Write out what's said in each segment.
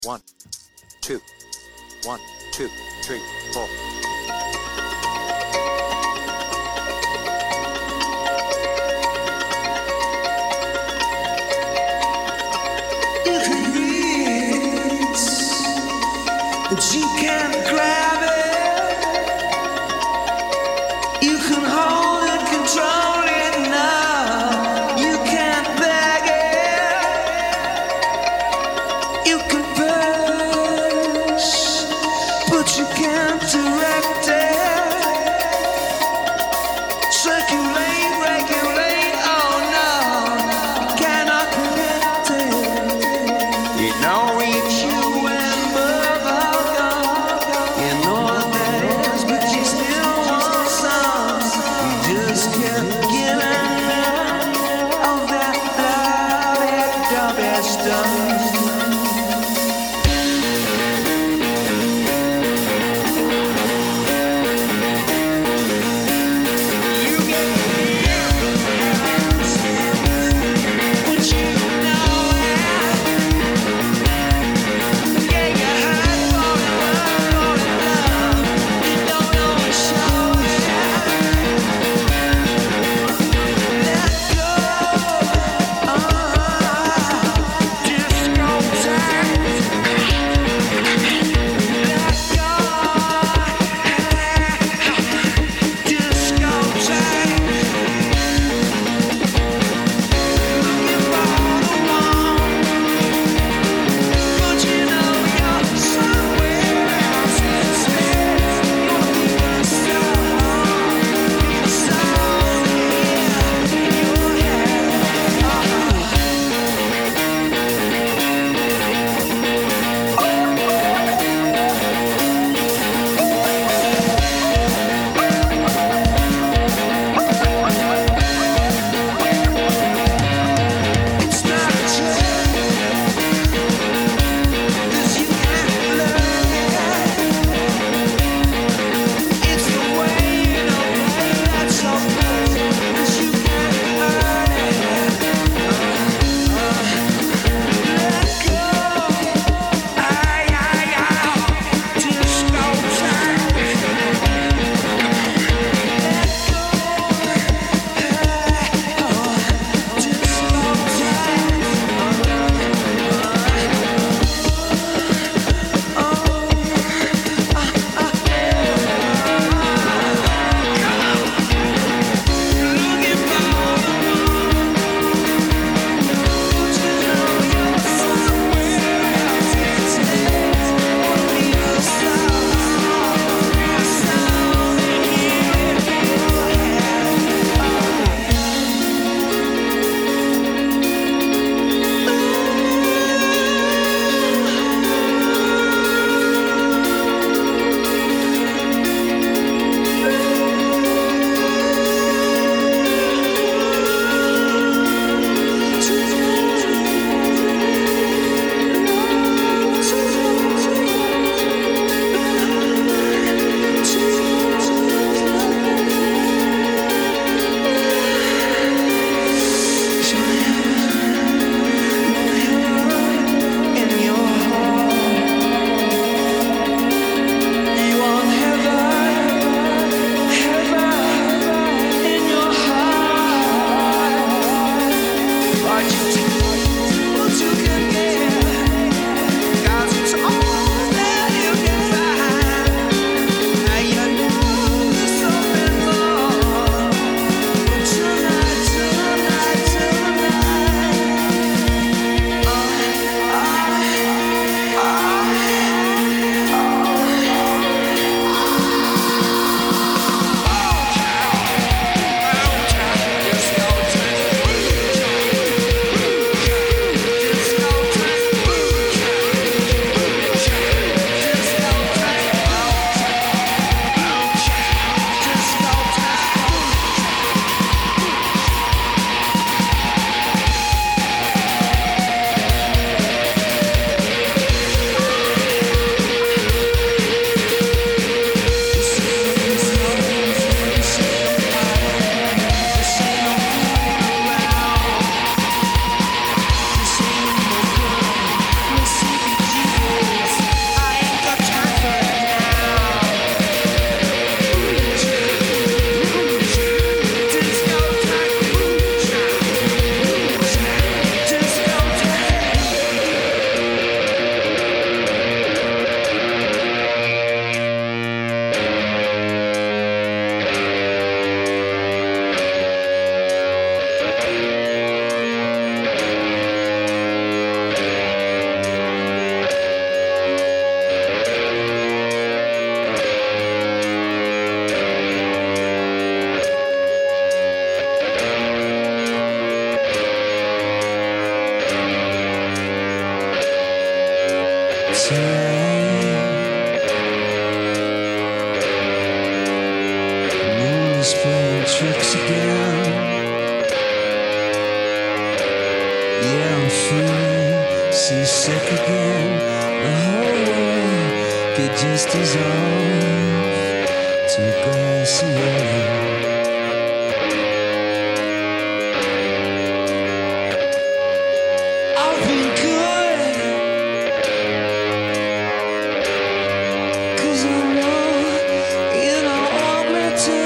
One, two, 1, 2, 3, 4. You can reach, but you can't grab it. You can hold it, control it now. You can't beg it. You can push, but you can't direct it. Circulate, regulate, oh no, you cannot prevent it. It don't reach you and above, oh God. tonight. The moon is playing tricks again. Yeah, I'm feeling seasick again. The whole world could just dissolve to a glassy air. I've been good, 'cause I know you don't want me to.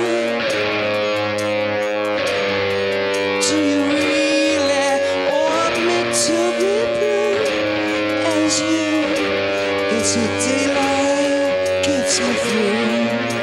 Do you really want me to be blue as you? It's a daylight gets me through.